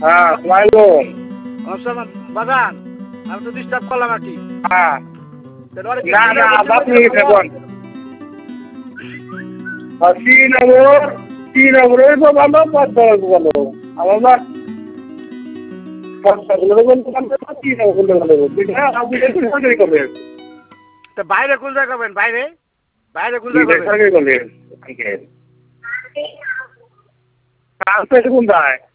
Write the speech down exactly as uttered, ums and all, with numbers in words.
হ্যাঁ লাইলন অসমান বাগান আমি তো ডিস্টার্ব করলাম আর কি হ্যাঁ তাহলে ওরা কি না না আপনি দেখুন শ্রীনগর শ্রীনগরে তো ভালো পদ্মার ভালো আমার পদ্মাগুলো বলতে পারবে না শ্রীনগরগুলো ভালো বলতে হ্যাঁ আপনি দেখুন সরকারি করবেন তা বাইরে কোন জায়গা করবেন বাইরে বাইরে কোন জায়গা করবেন সরকারি করবেন ঠিক আছে কোন যায়